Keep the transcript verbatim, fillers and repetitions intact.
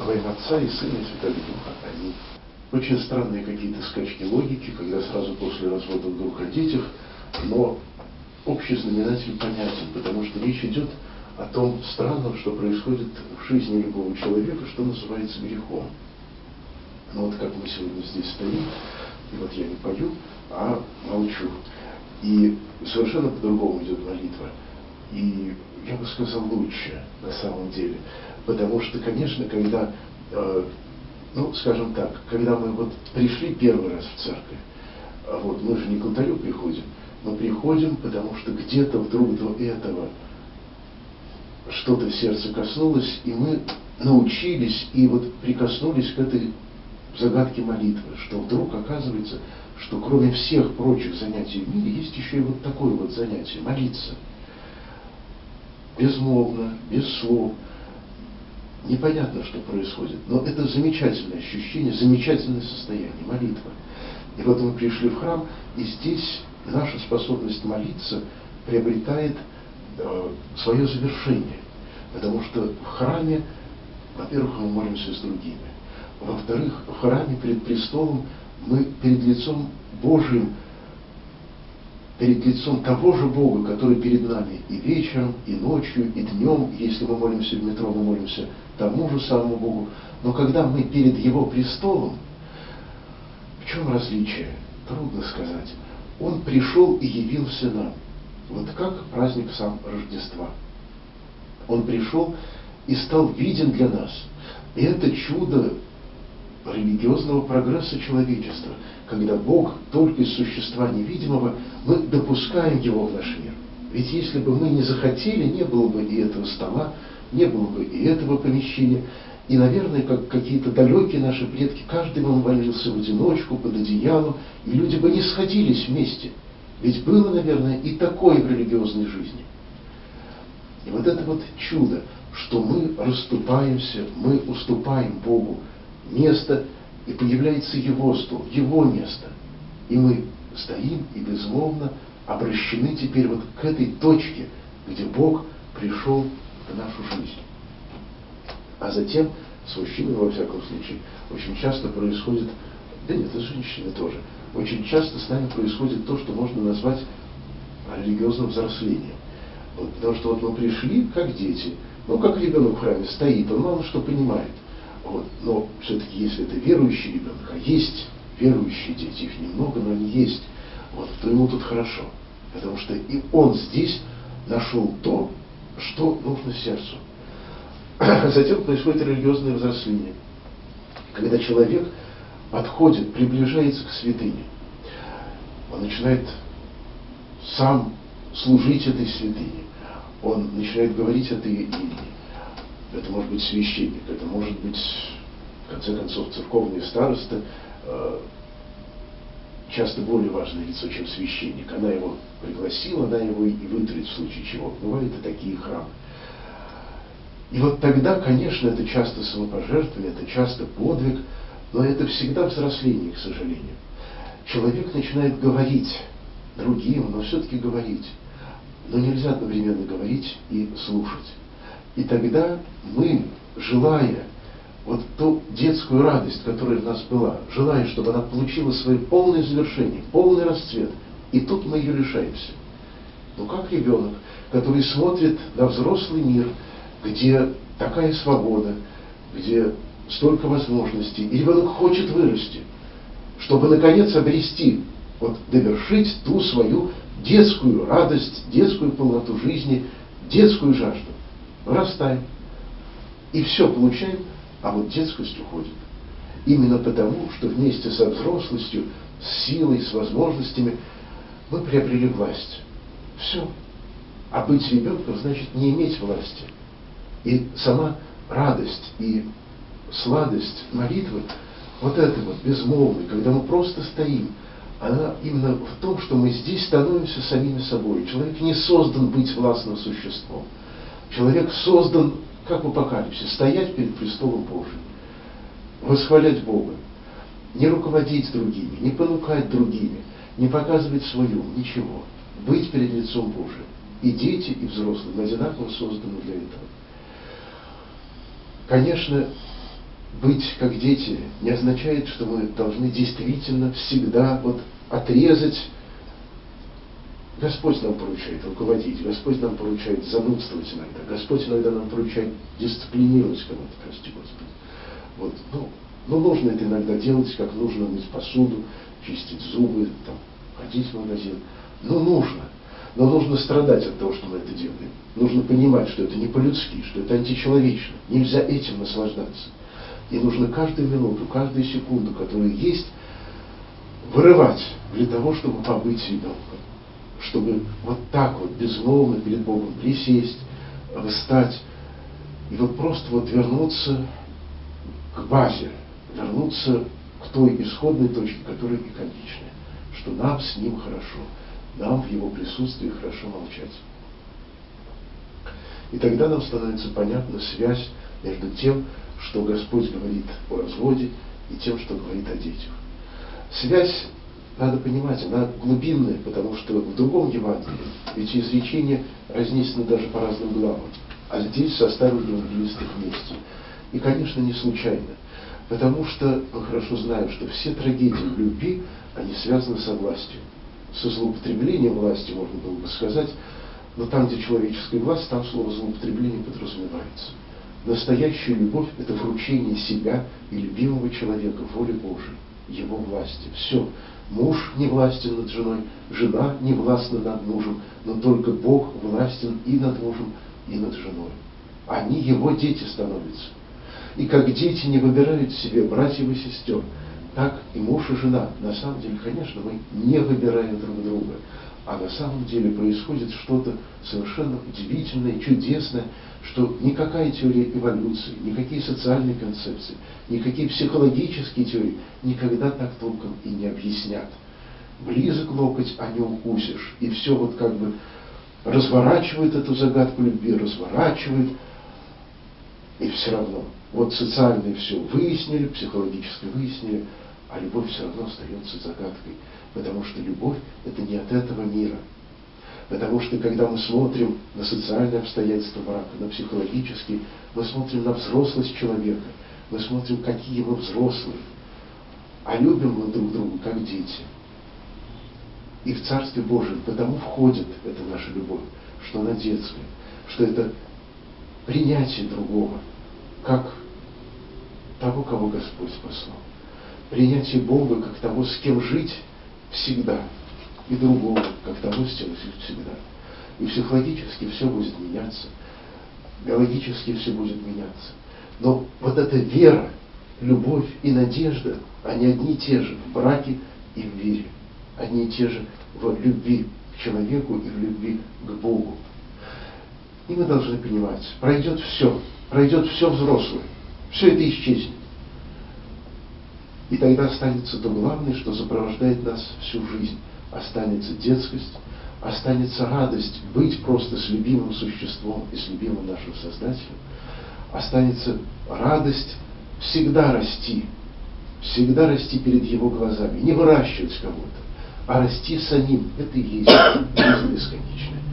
во имя Отца и Сына и Святого Духа. Аминь. Очень странные какие-то скачки логики, когда сразу после развода вдруг родить их, но общий знаменатель понятен, потому что речь идет о том странном, что происходит в жизни любого человека, что называется грехом. Но вот как мы сегодня здесь стоим, и вот я не пою, а молчу. И совершенно по-другому идет молитва. И я бы сказал, лучше на самом деле. Потому что, конечно, когда, э, ну, скажем так, когда мы вот пришли первый раз в церковь, вот мы же не к алтарю приходим, мы приходим, потому что где-то вдруг до этого что-то в сердце коснулось, и мы научились и вот прикоснулись к этой загадке молитвы, что вдруг оказывается, что кроме всех прочих занятий в мире есть еще и вот такое вот занятие – молиться. Безмолвно, без слов. Непонятно, что происходит, но это замечательное ощущение, замечательное состояние, молитва. И вот мы пришли в храм, и здесь наша способность молиться приобретает э, свое завершение. Потому что в храме, во-первых, мы молимся с другими. Во-вторых, в храме перед престолом мы перед лицом Божьим, перед лицом того же Бога, который перед нами и вечером, и ночью, и днем. Если мы молимся в метро, мы молимся тому же самому Богу. Но когда мы перед Его престолом, в чем различие? Трудно сказать. Он пришел и явился нам. Вот как праздник сам Рождества. Он пришел и стал виден для нас. И это чудо религиозного прогресса человечества, когда Бог только из существа невидимого, мы допускаем Его в наш мир. Ведь если бы мы не захотели, не было бы и этого стола, не было бы и этого помещения. И, наверное, как какие-то далекие наши предки, каждый бы молился в одиночку, под одеялом, и люди бы не сходились вместе. Ведь было, наверное, и такое в религиозной жизни. И вот это вот чудо, что мы расступаемся, мы уступаем Богу место, и появляется Его стол, Его место. И мы стоим и безмолвно обращены теперь вот к этой точке, где Бог пришел в нашу жизнь. А затем с мужчиной, во всяком случае, очень часто происходит, да нет, и с женщиной тоже, очень часто с нами происходит то, что можно назвать религиозным взрослением. Вот, потому что вот мы пришли, как дети, ну, как ребенок в храме стоит, он мало что понимает. Вот, но все-таки, если это верующий ребенок, а есть верующие дети, их немного, но они есть, вот, то ему тут хорошо. Потому что и он здесь нашел то, что нужно сердцу. Затем происходит религиозное взросление, когда человек подходит, приближается к святыне. Он начинает сам служить этой святыне. Он начинает говорить от ее имени. Это может быть священник, это может быть, в конце концов, церковный староста, часто более важное лицо, чем священник. Она его пригласила, она его и вытурит в случае чего. Бывают и такие храмы. И вот тогда, конечно, это часто самопожертвование, это часто подвиг, но это всегда взросление, к сожалению. Человек начинает говорить другим, но все-таки говорить. Но нельзя одновременно говорить и слушать. И тогда мы, желая вот ту детскую радость, которая в нас была, желая, чтобы она получила свое полное завершение, полный расцвет, и тут мы ее лишаемся. Ну как ребенок, который смотрит на взрослый мир, где такая свобода, где столько возможностей, и ребенок хочет вырасти, чтобы наконец обрести, вот довершить ту свою детскую радость, детскую полноту жизни, детскую жажду. Вырастаем. И все получаем, а вот детскость уходит. Именно потому, что вместе со взрослостью, с силой, с возможностями мы приобрели власть. Все. А быть ребенком значит не иметь власти. И сама радость и сладость молитвы, вот это вот безмолвное, когда мы просто стоим, она именно в том, что мы здесь становимся самими собой. Человек не создан быть властным существом. Человек создан, как в апокалипсисе, стоять перед престолом Божьим, восхвалять Бога, не руководить другими, не понукать другими, не показывать свою, ничего. Быть перед лицом Божьим. И дети, и взрослые одинаково созданы для этого. Конечно, быть как дети не означает, что мы должны действительно всегда вот отрезать. Господь нам поручает руководить, Господь нам поручает занудствовать иногда, Господь иногда нам поручает дисциплинировать кого-то, прости Господи. Вот. Ну, но нужно это иногда делать, как нужно мыть посуду, чистить зубы, там, ходить в магазин. Ну, нужно. Но нужно страдать от того, что мы это делаем. Нужно понимать, что это не по-людски, что это античеловечно. Нельзя этим наслаждаться. И нужно каждую минуту, каждую секунду, которая есть, вырывать для того, чтобы побыть ребенком. Чтобы вот так вот безмолвно перед Богом присесть, встать и вот просто вот вернуться к базе, вернуться к той исходной точке, которая и конечная, что нам с Ним хорошо, нам в Его присутствии хорошо молчать. И тогда нам становится понятна связь между тем, что Господь говорит о разводе, и тем, что говорит о детях. Связь, надо понимать, она глубинная, потому что в другом Евангелии эти изречения разнесены даже по разным главам, а здесь составили евангелисты вместе. И, конечно, не случайно, потому что мы хорошо знаем, что все трагедии в любви, они связаны со властью. Со злоупотреблением власти, можно было бы сказать, но там, где человеческая власть, там слово «злоупотребление» подразумевается. Настоящая любовь – это вручение себя и любимого человека воле Божией, его власти. Все. Муж не властен над женой, жена не властна над мужем, но только Бог властен и над мужем, и над женой. Они его дети становятся. И как дети не выбирают себе братьев и сестер, так и муж и жена. На самом деле, конечно, мы не выбираем друг друга, а на самом деле происходит что-то совершенно удивительное, чудесное, что никакая теория эволюции, никакие социальные концепции, никакие психологические теории никогда так толком и не объяснят. Близок локоть, а не укусишь. И все вот как бы разворачивает эту загадку любви, разворачивает, и все равно. Вот социальное все выяснили, психологически выяснили, а любовь все равно остается загадкой. Потому что любовь – это не от этого мира. Потому что, когда мы смотрим на социальные обстоятельства брака, на психологические, мы смотрим на взрослость человека, мы смотрим, какие мы взрослые. А любим мы друг друга, как дети. И в Царстве Божьем потому входит эта наша любовь, что она детская, что это принятие другого, как того, кого Господь послал. Принятие Бога, как того, с кем жить всегда, и другого, как того, с кем жить всегда. И психологически все будет меняться, биологически все будет меняться. Но вот эта вера, любовь и надежда, они одни и те же в браке и в вере. Одни и те же в любви к человеку и в любви к Богу. И мы должны понимать, пройдет все, пройдет все взрослое, все это исчезнет. И тогда останется то главное, что сопровождает нас всю жизнь. Останется детскость, останется радость быть просто с любимым существом и с любимым нашим Создателем. Останется радость всегда расти, всегда расти перед Его глазами, не выращивать кого-то, а расти самим. Это и есть жизнь бесконечная.